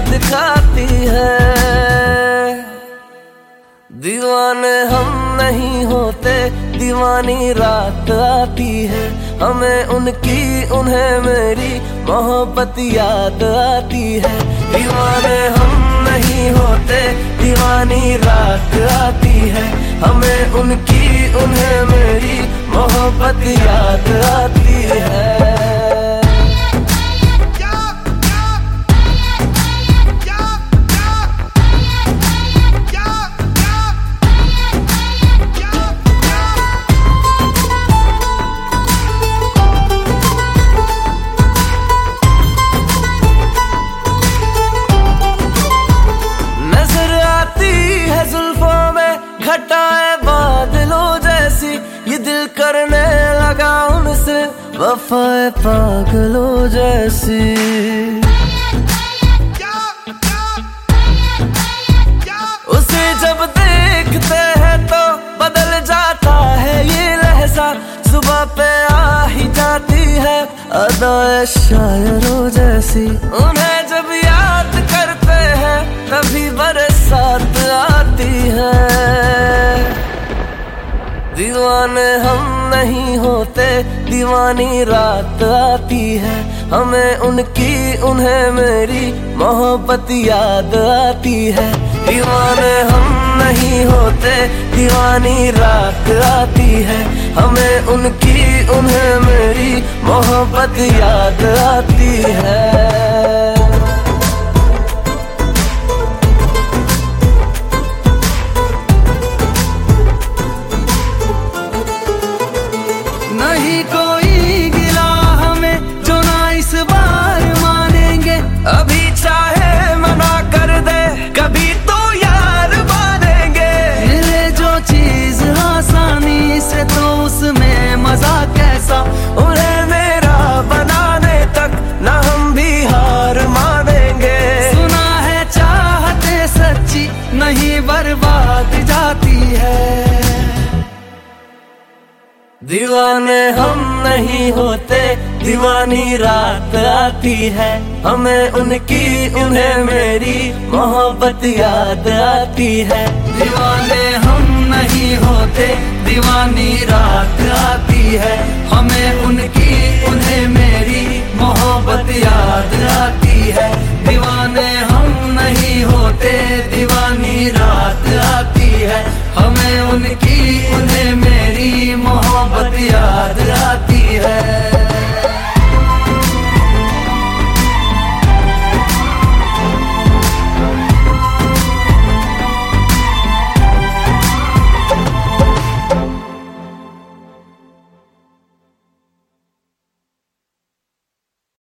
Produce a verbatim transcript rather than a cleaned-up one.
दिखाती है। दीवाने हम नहीं होते, दीवानी रात आती है, हमें उनकी उन्हें मेरी मोहब्बत याद आती है। दीवाने हम नहीं होते, दीवानी रात आती है, हमें उनकी उन्हें मेरी मोहब्बत याद आती है। घटाए बादलों जैसी ये दिल करने लगा उनसे वफाए पागलों जैसी। उसे जब देखते हैं तो बदल जाता है ये लहजा, सुबह पे आ ही जाती है अदाए शायरों जैसी। उन्हें जब याद करते हैं तभी बरसात आती है। दीवाने हम नहीं होते, दीवानी रात आती है, हमें उनकी उन्हें मेरी मोहब्बत याद आती है। दीवाने हम नहीं होते, दीवानी रात आती है, हमें उनकी उन्हें मेरी मोहब्बत याद आती है। नहीं कोई गिला हमें जो ना इस बार मानेंगे, अभी चाहे मना कर दे कभी तो यार मानेंगे। मिले जो चीज आसानी से तो उसमें मजा कैसा, उन्हें मेरा बनाने तक ना हम भी हार मानेंगे। सुना है चाहते सच्ची नहीं बर्बाद जाती है। दीवाने हम नहीं होते, दीवानी रात आती है, हमें उनकी उन्हें मेरी मोहब्बत याद आती है। दीवाने हम नहीं होते, दीवानी रात आती है, हमें उनकी उन्हें मेरी मोहब्बत याद आती है। दीवाने हम नहीं होते, दीवानी रात आती है, हमें उनकी